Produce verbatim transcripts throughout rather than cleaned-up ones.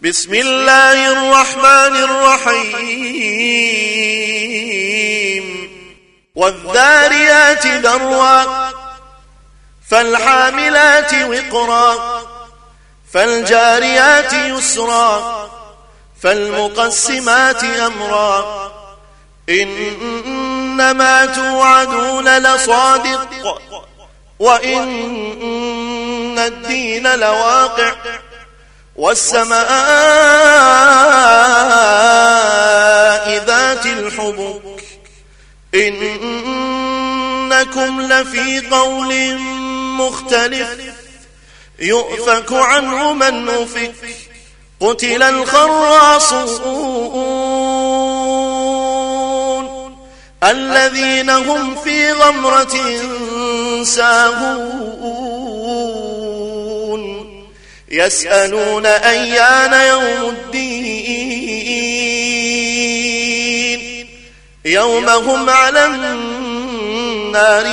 بسم الله الرحمن الرحيم والذاريات ذروا فالحاملات وقرا فالجاريات يسرا فالمقسمات أمرا إنما توعدون لصادق وإن الدين لواقع والسماء ذات الحبك إنكم لفي قول مختلف يؤفك عنه من أفك قتل الخراصون الذين هم في غمرة ساهون يسألون أيان يوم الدين يوم هم على النار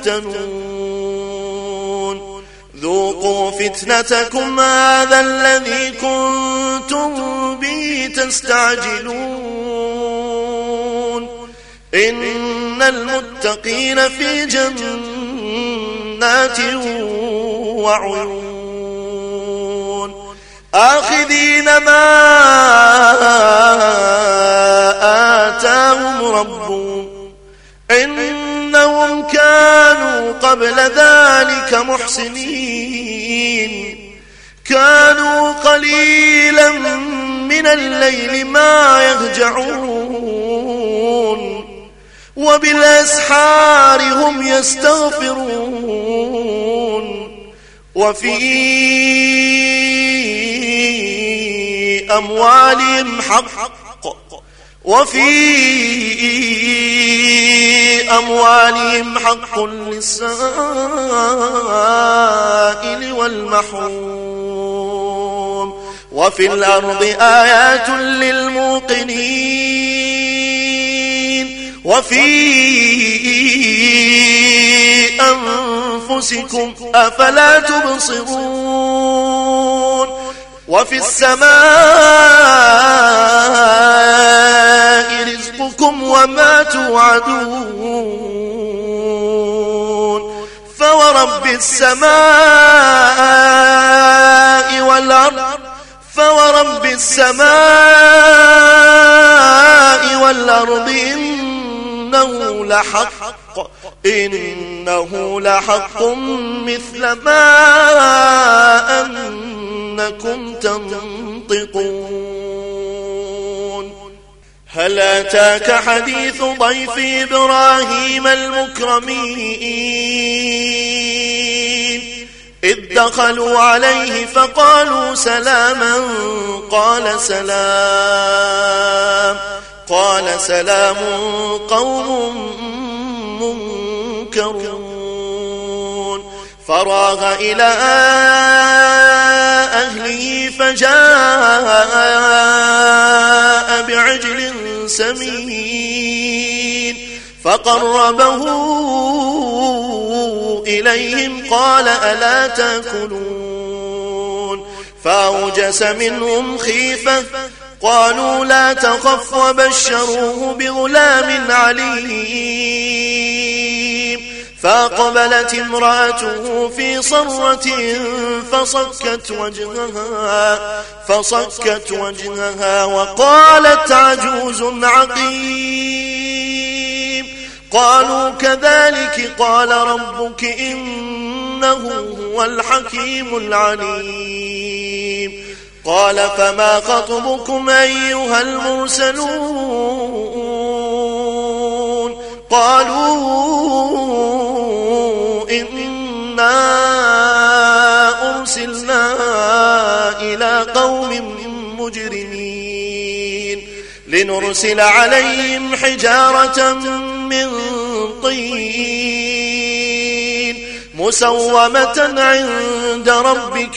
يفتنون ذوقوا فتنتكم هذا الذي كنتم به تستعجلون إن المتقين في جنات وعيون آخذين ما آتاهم ربهم إنهم كانوا قبل ذلك محسنين كانوا قليلا من الليل ما يهجعون وبالأسحار هم يستغفرون وفي أموالهم حق وفي أموالهم حق للسائل والمحروم وفي الأرض آيات للموقنين وفي أنفسكم أفلا تبصرون وفي السماء رزقكم وما توعدون فورب السماء والأرض فورب السماء والأرض إنه لحق إنه لحق مثل ما أنكم تنطقون هل أتاك حديث ضيف إبراهيم المكرمين إذ دخلوا عليه فقالوا سلاما قال سلام قال سلام قوم منكرون فراغ إلى أهله فجاء بعجل سمين فقربه إليهم قال ألا تأكلون فأوجس منهم خيفة قالوا لا تخف وبشروه بغلام عليم فأقبلت امرأته في صرة فصكت وجهها فصكت وجهها وقالت عجوز عقيم قالوا كذلك قال ربك إنه هو الحكيم العليم قال فما خطبكم أيها المرسلون قالوا إنا أرسلنا إلى قوم مجرمين لنرسل عليهم حجارة من طين مسومة عند ربك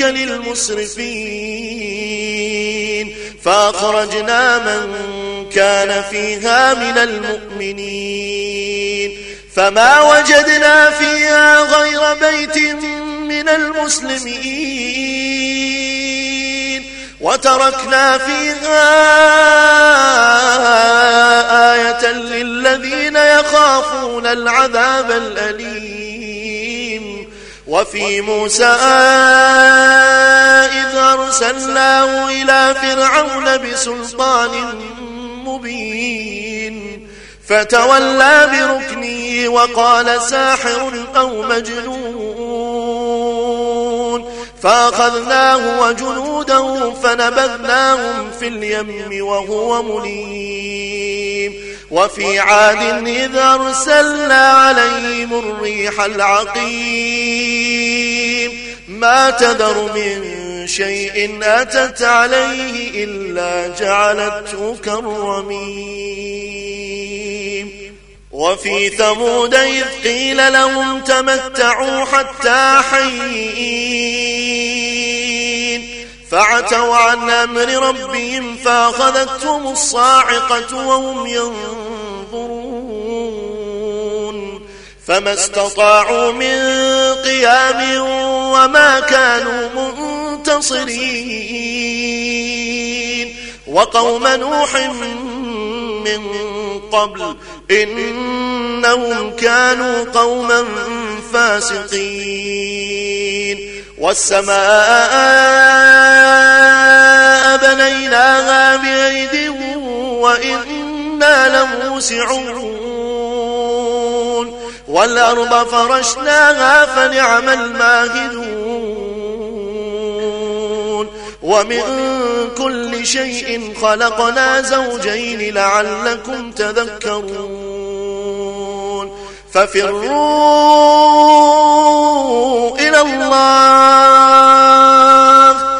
للمسرفين فأخرجنا من كان فيها من المؤمنين فما وجدنا فيها غير بيت من المسلمين وتركنا فيها آية للذين يخافون العذاب الأليم. وفي موسى إذ أرسلناه إلى فرعون بسلطان مبين فتولى بركنه وقال ساحر أو مجنون، فأخذناه وجنوده فنبذناهم في اليم وهو مليم. وفي عاد إذ أرسلنا عليهم الريح العقيم ما تذر من شيء أتت عليه إلا جعلته كالرميم. وفي ثمود إذ قيل لهم تمتعوا حتى حين فعتوا عن أمر ربهم فأخذتهم الصاعقة وهم ينظرون فما استطاعوا من قيام وما كانوا منتصرين. وقوم نوح من قبل إنهم كانوا قوما فاسقين. والسماء بنيناها بأيد وإنا لموسعون والأرض فرشناها فنعم الماهدون. ومن كل شيء خلقنا زوجين لعلكم تذكرون. ففروا إلى الله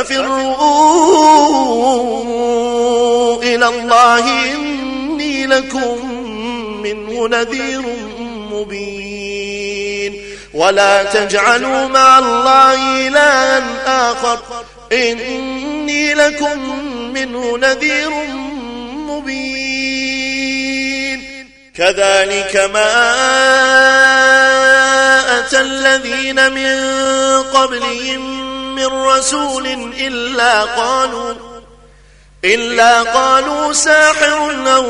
ففروا إلى الله إني لكم منه نذير مبين. ولا تجعلوا مع الله إلها آخر إني لكم منه نذير مبين. كذلك ما أتى الذين من قبلهم من رسول إلا قالوا إلا قالوا ساحر أو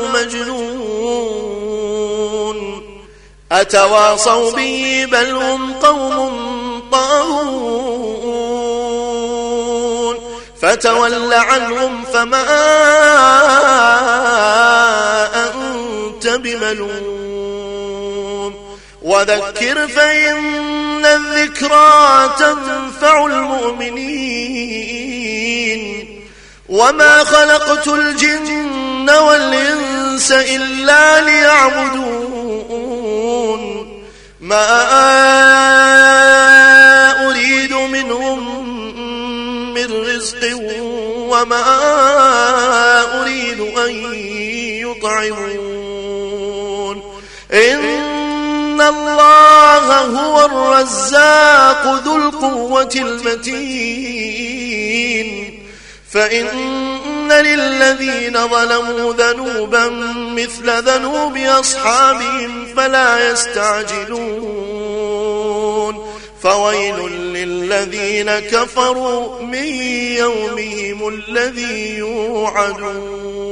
مجنون أتواصوا به بل هم قوم طاغون. فتول عنهم فما أنت بملوم وذكر فإن الذكرى تنفع المؤمنين. وما خلقت الجن والإنس إلا ليعبدون ما أريد منهم من رزق وما أريد أن يطعمون إن الله هو الرزاق ذو القوة المتين. فإن للذين ظلموا ذنوبا مثل ذنوب أصحابهم فلا يستعجلون. فويل للذين كفروا من يومهم الذي يوعدون.